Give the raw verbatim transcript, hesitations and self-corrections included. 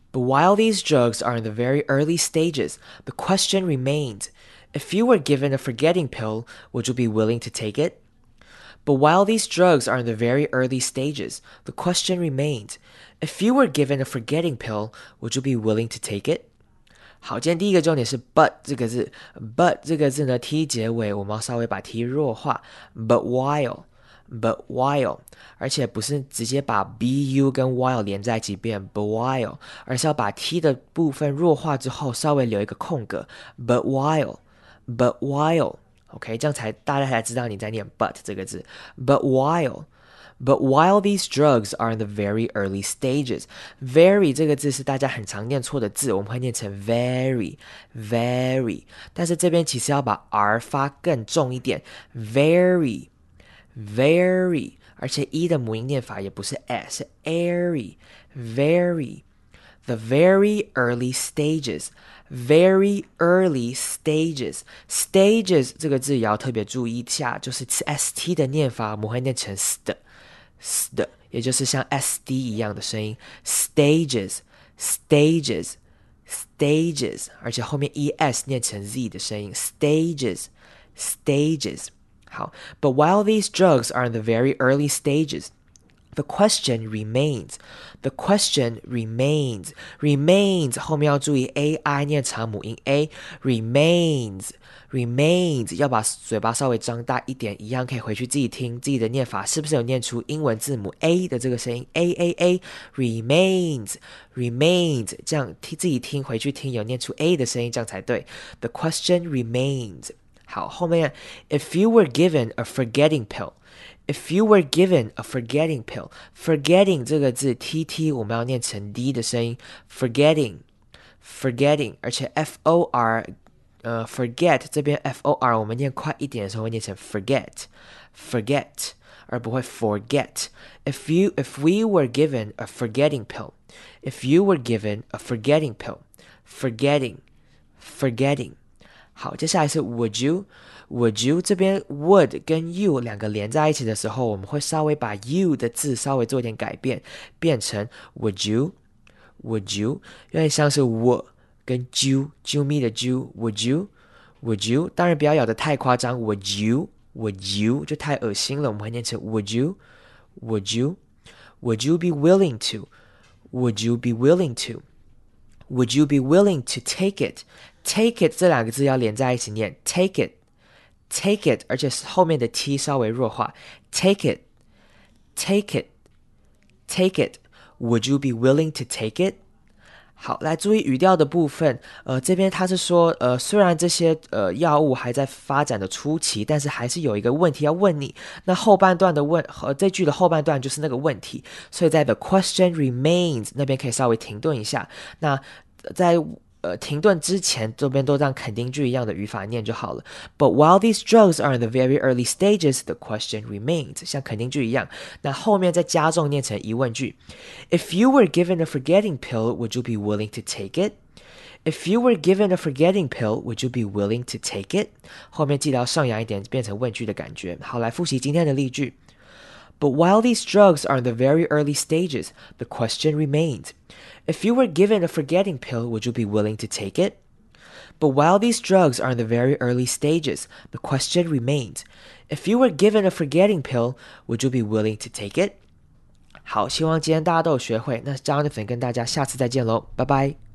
But while these drugs are in the very early stages, the question remains, if you were given a forgetting pill, would you be willing to take it? But while these drugs are in the very early stages, the question remains, if you were given a forgetting pill, would you be willing to take it? 好，今天第一个重点是 but 这个字 but 这个字呢 t 结尾，我们要稍微把 t 弱化 but while but while 而且不是直接把 bu 跟 while 连在一起变 but while 而是要把 t 的部分弱化之后稍微留一个空格 but while but while OK 这样才大家才知道你在念 but 这个字 but while But while these drugs are in the very early stages, very 这个字是大家很常念错的字，我们会念成 very, very， 但是这边其实要把 r 发更重一点 very, very， 而且 e 的母音念法也不是 s， 是 airy, very, the very early stages, very early stages, stages 这个字也要特别注意一下，就是 st 的念法我们会念成 st。st 也就是像 sd 一样的声音 stages stages stages 而且后面 es 念成 z 的声音 stages stages 好 But while these drugs are in the very early stages, the question remains the question remains remains 后面要注意 ai 念长母音 a remains remains 要把嘴巴稍微张大一点，一样可以回去自己听自己的念法是不是有念出英文字母 A 的这个声音 A A A remains remains 这样自己听回去听有念出 A 的声音这样才对 The question remains 好后面 If you were given a forgetting pill If you were given a forgetting pill Forgetting 这个字 T T 我们要念成 D 的声音 Forgetting Forgetting 而且 F O R呃 forget 这边 F O R 我们念快一点的时候会念成 forget forget 而不会 forget if you if we were given a forgetting pill if you were given a forgetting pill forgetting forgetting 好接下来是 would you would you 这边 would 跟 you 两个连在一起的时候我们会稍微把 you 的字稍微做一点改变变成 would you would you 有点像是我跟啾啾咪的啾 would you would you 当然不要咬得太夸张 would you would you 就太恶心了我们会念成 would you would you would you be willing to would you be willing to would you be willing to take it take it 这两个字要连在一起念 take it take it 而且后面的 t 稍微弱化 take it take it take it would you be willing to take it好，来注意语调的部分。呃，这边他是说，呃，虽然这些呃药物还在发展的初期，但是还是有一个问题要问你。那后半段的问，和、呃、这句的后半段就是那个问题，所以在 the question remains 那边可以稍微停顿一下。那在呃停顿之前，这边都让肯定句一样的语法念就好了。But while these drugs are in the very early stages, the question remains 像肯定句一样。那后面再加重念成疑问句。If you were given a forgetting pill, would you be willing to take it? If you were given a forgetting pill, would you be willing to take it? 后面记得要上扬一点，变成问句的感觉。好，来复习今天的例句。But while these drugs are in the very early stages, the question remains. If you were given a forgetting pill, would you be willing to take it? But while these drugs are in the very early stages, the question remains. If you were given a forgetting pill, would you be willing to take it? 好，希望今天大家都有学会。那 Jonathan 跟大家下次再见喽，拜拜。